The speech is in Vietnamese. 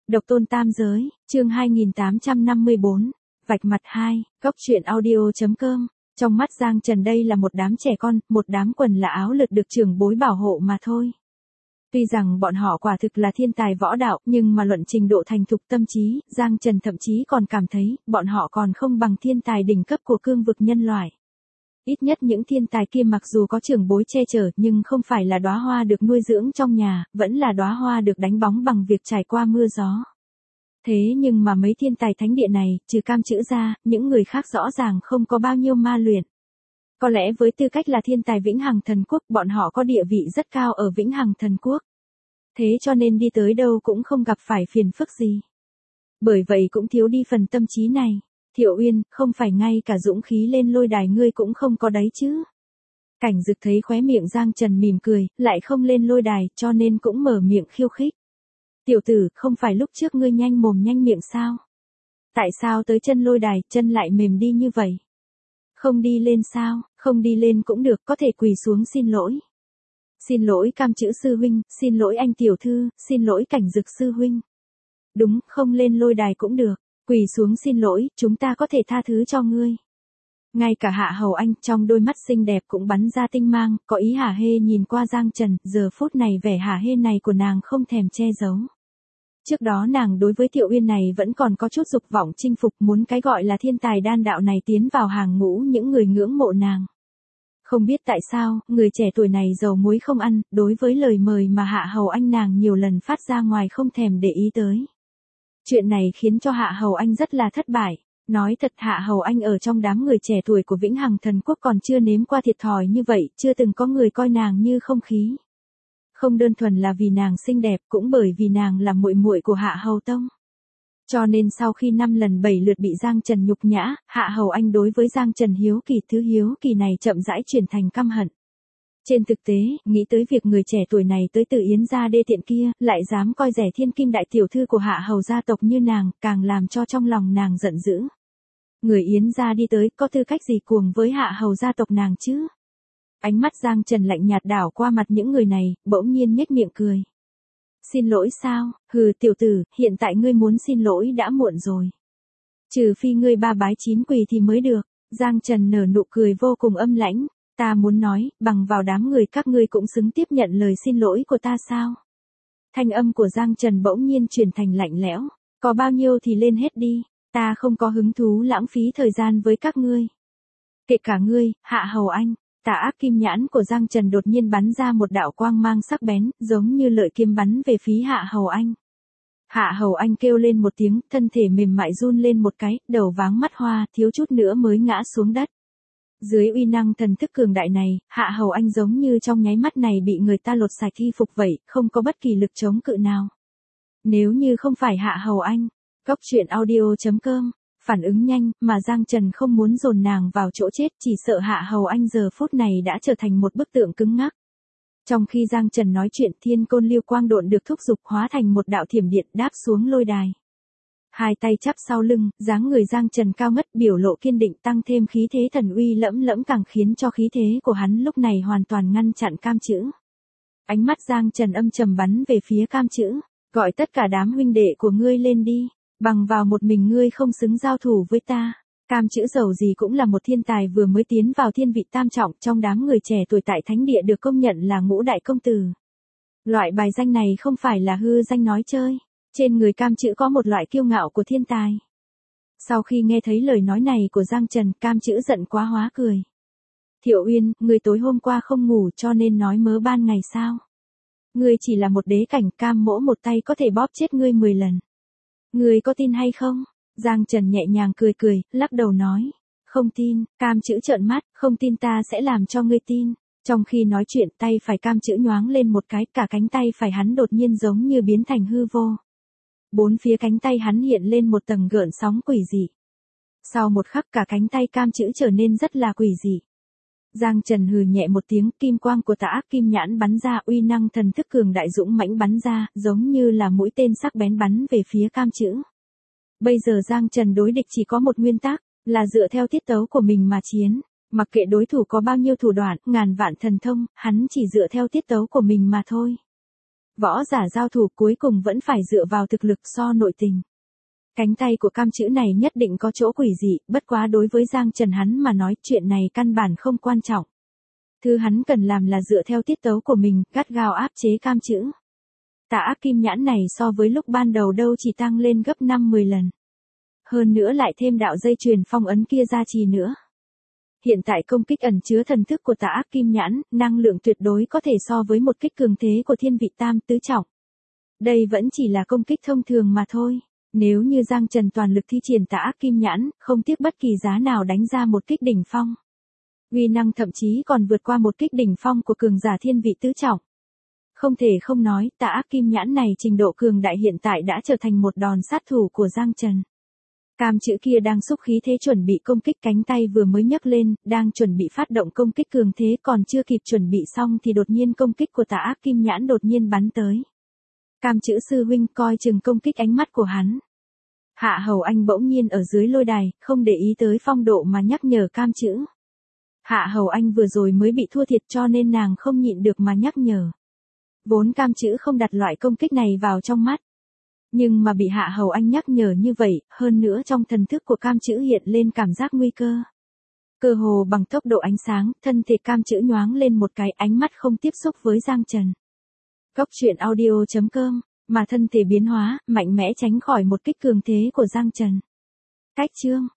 Độc tôn tam giới, chương 2854, vạch mặt 2, góc truyện audio.com. Trong mắt Giang Trần đây là một đám trẻ con, một đám quần là áo lượt được trưởng bối bảo hộ mà thôi. Tuy rằng bọn họ quả thực là thiên tài võ đạo, nhưng mà luận trình độ thành thục tâm trí, Giang Trần thậm chí còn cảm thấy, bọn họ còn không bằng thiên tài đỉnh cấp của cương vực nhân loại. Ít nhất những thiên tài kia mặc dù có trưởng bối che chở nhưng không phải là đóa hoa được nuôi dưỡng trong nhà, vẫn là đóa hoa được đánh bóng bằng việc trải qua mưa gió. Thế nhưng mà mấy thiên tài thánh địa này, trừ Cam Chữ ra, những người khác rõ ràng không có bao nhiêu ma luyện. Có lẽ với tư cách là thiên tài Vĩnh Hằng Thần Quốc, bọn họ có địa vị rất cao ở Vĩnh Hằng Thần Quốc. Thế cho nên đi tới đâu cũng không gặp phải phiền phức gì. Bởi vậy cũng thiếu đi phần tâm trí này. Thiệu Uyên, không phải ngay cả dũng khí lên lôi đài ngươi cũng không có đấy chứ. Cảnh Dực thấy khóe miệng Giang Trần mỉm cười, lại không lên lôi đài, cho nên cũng mở miệng khiêu khích. Tiểu tử, không phải lúc trước ngươi nhanh mồm nhanh miệng sao? Tại sao tới chân lôi đài, chân lại mềm đi như vậy? Không đi lên sao? Không đi lên cũng được, có thể quỳ xuống xin lỗi. Xin lỗi Cam Chữ sư huynh, xin lỗi anh tiểu thư, xin lỗi Cảnh Dực sư huynh. Đúng, không lên lôi đài cũng được. Quỳ xuống xin lỗi, chúng ta có thể tha thứ cho ngươi. Ngay cả Hạ Hầu Anh trong đôi mắt xinh đẹp cũng bắn ra tinh mang, có ý hả hê nhìn qua Giang Trần, giờ phút này vẻ hả hê này của nàng không thèm che giấu. Trước đó nàng đối với Thiệu Uyên này vẫn còn có chút dục vọng chinh phục, muốn cái gọi là thiên tài đan đạo này tiến vào hàng ngũ những người ngưỡng mộ nàng. Không biết tại sao, người trẻ tuổi này dầu muối không ăn, đối với lời mời mà Hạ Hầu Anh nàng nhiều lần phát ra ngoài không thèm để ý tới. Chuyện này khiến cho Hạ Hầu Anh rất là thất bại. Nói thật Hạ Hầu Anh ở trong đám người trẻ tuổi của Vĩnh Hằng Thần Quốc còn chưa nếm qua thiệt thòi như vậy, chưa từng có người coi nàng như không khí. Không đơn thuần là vì nàng xinh đẹp, cũng bởi vì nàng là muội muội của Hạ Hầu Tông. Cho nên sau khi 5 lần 7 lượt bị Giang Trần nhục nhã, Hạ Hầu Anh đối với Giang Trần hiếu kỳ, thứ hiếu kỳ này chậm rãi chuyển thành căm hận. Trên thực tế, nghĩ tới việc người trẻ tuổi này tới từ Yến gia đê tiện kia, lại dám coi rẻ thiên kim đại tiểu thư của Hạ Hầu gia tộc như nàng, càng làm cho trong lòng nàng giận dữ. Người Yến gia đi tới, có tư cách gì cuồng với Hạ Hầu gia tộc nàng chứ? Ánh mắt Giang Trần lạnh nhạt đảo qua mặt những người này, bỗng nhiên nhếch miệng cười. Xin lỗi sao? Hừ tiểu tử, hiện tại ngươi muốn xin lỗi đã muộn rồi. Trừ phi ngươi ba bái chín quỳ thì mới được. Giang Trần nở nụ cười vô cùng âm lãnh. Ta muốn nói, bằng vào đám người các ngươi cũng xứng tiếp nhận lời xin lỗi của ta sao? Thanh âm của Giang Trần bỗng nhiên chuyển thành lạnh lẽo. Có bao nhiêu thì lên hết đi. Ta không có hứng thú lãng phí thời gian với các ngươi. Kể cả ngươi, Hạ Hầu Anh. Tà ác kim nhãn của Giang Trần đột nhiên bắn ra một đạo quang mang sắc bén, giống như lợi kiếm bắn về phía Hạ Hầu Anh. Hạ Hầu Anh kêu lên một tiếng, thân thể mềm mại run lên một cái, đầu váng mắt hoa, thiếu chút nữa mới ngã xuống đất. Dưới uy năng thần thức cường đại này, Hạ Hầu Anh giống như trong nháy mắt này bị người ta lột sạch y phục vậy, không có bất kỳ lực chống cự nào. Nếu như không phải Hạ Hầu Anh, góc truyện audio.com. Phản ứng nhanh, mà Giang Trần không muốn dồn nàng vào chỗ chết, chỉ sợ Hạ Hầu Anh giờ phút này đã trở thành một bức tượng cứng ngắc. Trong khi Giang Trần nói chuyện, thiên côn lưu quang độn được thúc giục hóa thành một đạo thiểm điện đáp xuống lôi đài. Hai tay chắp sau lưng, dáng người Giang Trần cao ngất, biểu lộ kiên định, tăng thêm khí thế thần uy lẫm lẫm càng khiến cho khí thế của hắn lúc này hoàn toàn ngăn chặn Cam Chữ. Ánh mắt Giang Trần âm trầm bắn về phía Cam Chữ, gọi tất cả đám huynh đệ của ngươi lên đi. Bằng vào một mình ngươi không xứng giao thủ với ta. Cam Chữ dầu gì cũng là một thiên tài vừa mới tiến vào thiên vị tam trọng, trong đám người trẻ tuổi tại thánh địa được công nhận là ngũ đại công tử. Loại bài danh này không phải là hư danh nói chơi. Trên người Cam Chữ có một loại kiêu ngạo của thiên tài. Sau khi nghe thấy lời nói này của Giang Trần, Cam Chữ giận quá hóa cười. Thiệu Uyên, ngươi tối hôm qua không ngủ cho nên nói mớ ban ngày sao? Ngươi chỉ là một đế cảnh, Cam mỗ một tay có thể bóp chết ngươi 10 lần. Ngươi có tin hay không? Giang Trần nhẹ nhàng cười cười, lắc đầu nói. Không tin. Cam Chữ trợn mắt, không tin ta sẽ làm cho ngươi tin. Trong khi nói chuyện, tay phải Cam Chữ nhoáng lên một cái, cả cánh tay phải hắn đột nhiên giống như biến thành hư vô. Bốn phía cánh tay hắn hiện lên một tầng gợn sóng quỷ dị. Sau một khắc cả cánh tay Cam Chữ trở nên rất là quỷ dị. Giang Trần hừ nhẹ một tiếng, kim quang của tà ác kim nhãn bắn ra, uy năng thần thức cường đại dũng mãnh bắn ra, giống như là mũi tên sắc bén bắn về phía Cam Chữ. Bây giờ Giang Trần đối địch chỉ có một nguyên tắc, là dựa theo tiết tấu của mình mà chiến. Mặc kệ đối thủ có bao nhiêu thủ đoạn, ngàn vạn thần thông, hắn chỉ dựa theo tiết tấu của mình mà thôi. Võ giả giao thủ cuối cùng vẫn phải dựa vào thực lực so nội tình. Cánh tay của Cam Chữ này nhất định có chỗ quỷ dị, bất quá đối với Giang Trần hắn mà nói chuyện này căn bản không quan trọng. Thứ hắn cần làm là dựa theo tiết tấu của mình, gắt gao áp chế Cam Chữ. Tà ác kim nhãn này so với lúc ban đầu đâu chỉ tăng lên gấp 5-10 lần. Hơn nữa lại thêm đạo dây chuyền phong ấn kia gia trì nữa. Hiện tại công kích ẩn chứa thần thức của tà ác kim nhãn, năng lượng tuyệt đối có thể so với một kích cường thế của thiên vị tam tứ trọng. Đây vẫn chỉ là công kích thông thường mà thôi. Nếu như Giang Trần toàn lực thi triển tà ác kim nhãn, không tiếc bất kỳ giá nào đánh ra một kích đỉnh phong. Uy năng thậm chí còn vượt qua một kích đỉnh phong của cường giả thiên vị tứ trọng. Không thể không nói, tà ác kim nhãn này trình độ cường đại hiện tại đã trở thành một đòn sát thủ của Giang Trần. Cam Chữ kia đang xúc khí thế chuẩn bị công kích, cánh tay vừa mới nhấc lên, đang chuẩn bị phát động công kích cường thế, còn chưa kịp chuẩn bị xong thì đột nhiên công kích của tà ác kim nhãn đột nhiên bắn tới. Cam Chữ sư huynh coi chừng công kích ánh mắt của hắn. Hạ Hầu Anh bỗng nhiên ở dưới lôi đài, không để ý tới phong độ mà nhắc nhở Cam Chữ. Hạ Hầu Anh vừa rồi mới bị thua thiệt cho nên nàng không nhịn được mà nhắc nhở. Vốn Cam Chữ không đặt loại công kích này vào trong mắt. Nhưng mà bị Hạ Hầu Anh nhắc nhở như vậy, hơn nữa trong thần thức của Cam Chữ hiện lên cảm giác nguy cơ. Cơ hồ bằng tốc độ ánh sáng, thân thể Cam Chữ nhoáng lên một cái, ánh mắt không tiếp xúc với Giang Trần. Cốc truyện audio.com, mà thân thể biến hóa, mạnh mẽ tránh khỏi một kích cường thế của Giang Trần. Cách chương